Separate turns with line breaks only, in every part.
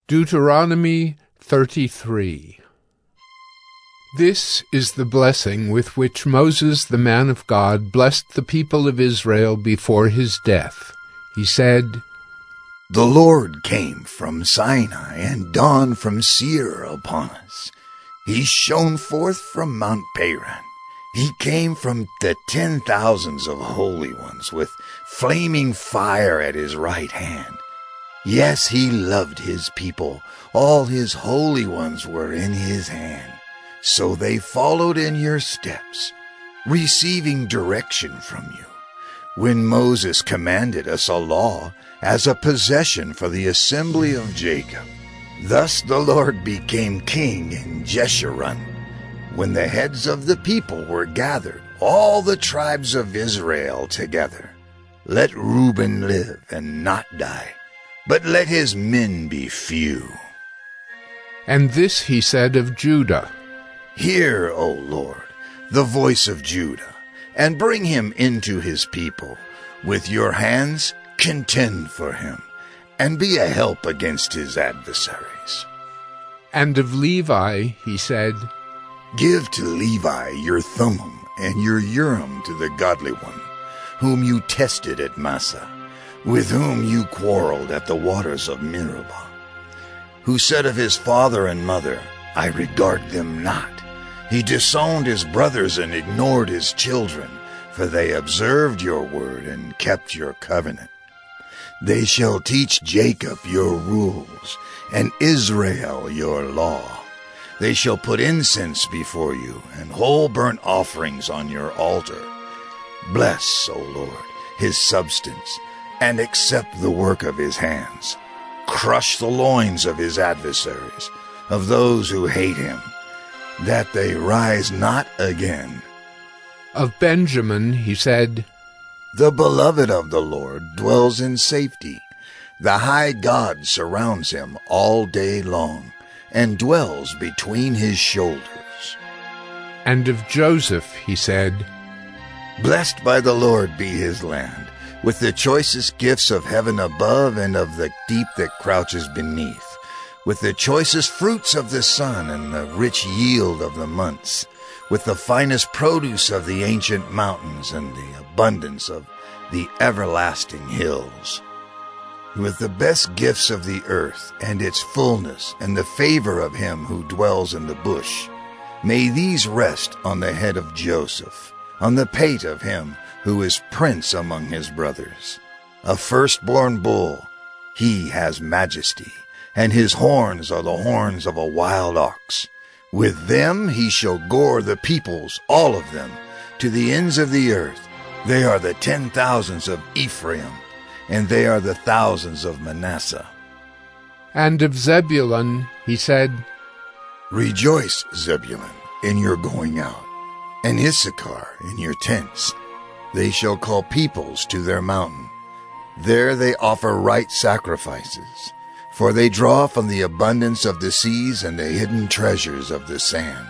Deuteronomy 33. This is the blessing with which Moses the man of God blessed the people of Israel before his death. He said,
The Lord came from Sinai and dawned from Seir upon us. He shone forth from Mount Paran. He came from the 10,000s of holy ones with flaming fire at his right hand. Yes, he loved his people. All his holy ones were in his hand. So they followed in your steps, receiving direction from you. When Moses commanded us a law as a possession for the assembly of Jacob, thus the Lord became king in Jeshurun. When the heads of the people were gathered, all the tribes of Israel together, let Reuben live and not die, but let his men be few.
And this he said of Judah,
Hear, O Lord, the voice of Judah, and bring him into his people. With your hands contend for him, and be a help against his adversaries.
And of Levi he said,
Give to Levi your Thummim and your Urim to the godly one, whom you tested at Massah, with whom you quarreled at the waters of Meribah, who said of his father and mother, I regard them not. He disowned his brothers and ignored his children, for they observed your word and kept your covenant. They shall teach Jacob your rules, and Israel your law. They shall put incense before you, and whole burnt offerings on your altar. Bless, O Lord, his substance, and accept the work of his hands. Crush the loins of his adversaries, of those who hate him, that they rise not again.
Of Benjamin he said,
The beloved of the Lord dwells in safety. The high God surrounds him all day long, and dwells between his shoulders.
And of Joseph he said,
Blessed by the Lord be his land, with the choicest gifts of heaven above and of the deep that crouches beneath, with the choicest fruits of the sun and the rich yield of the months, with the finest produce of the ancient mountains and the abundance of the everlasting hills, with the best gifts of the earth and its fullness and the favor of him who dwells in the bush. May these rest on the head of Joseph, on the pate of him who is prince among his brothers. A firstborn bull, he has majesty, and his horns are the horns of a wild ox. With them he shall gore the peoples, all of them, to the ends of the earth. They are the 10,000s of Ephraim, and they are the thousands of Manasseh.
And of Zebulun he said,
Rejoice, Zebulun, in your going out, and Issachar in your tents. They shall call peoples to their mountain. There they offer right sacrifices, for they draw from the abundance of the seas and the hidden treasures of the sand.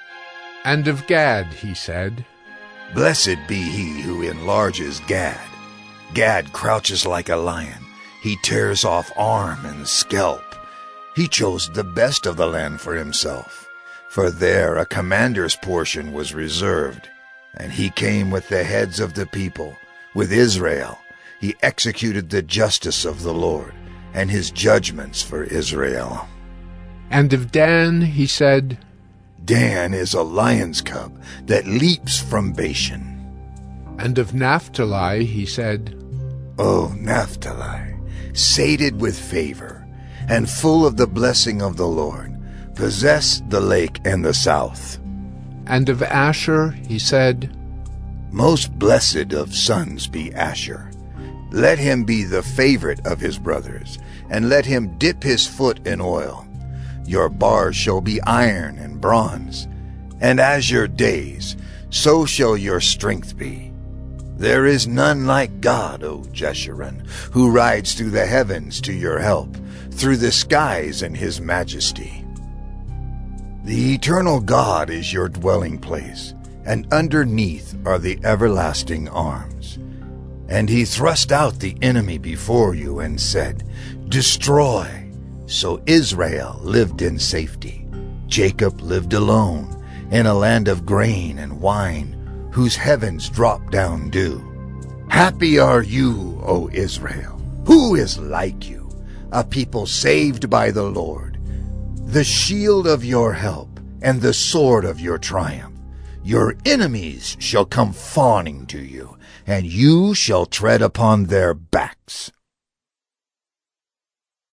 And of Gad he said,
Blessed be he who enlarges Gad. Gad crouches like a lion. He tears off arm and scalp. He chose the best of the land for himself, for there a commander's portion was reserved. And he came with the heads of the people, with Israel. He executed the justice of the Lord, and his judgments for Israel.
And of Dan he said,
Dan is a lion's cub that leaps from Bashan.
And of Naphtali he said,
O Naphtali, sated with favor, and full of the blessing of the Lord, possess the lake and the south.
And of Asher he said,
Most blessed of sons be Asher. Let him be the favorite of his brothers, and let him dip his foot in oil. Your bars shall be iron and bronze, and as your days, so shall your strength be. There is none like God, O Jeshurun, who rides through the heavens to your help, through the skies in his majesty. The eternal God is your dwelling place, and underneath are the everlasting arms. And he thrust out the enemy before you and said, Destroy, So Israel lived in safety. Jacob lived alone in a land of grain and wine, whose heavens drop down dew. Happy are you, O Israel! Who is like you, a people saved by the Lord? The shield of your help and the sword of your triumph. Your enemies shall come fawning to you, and you shall tread upon their backs.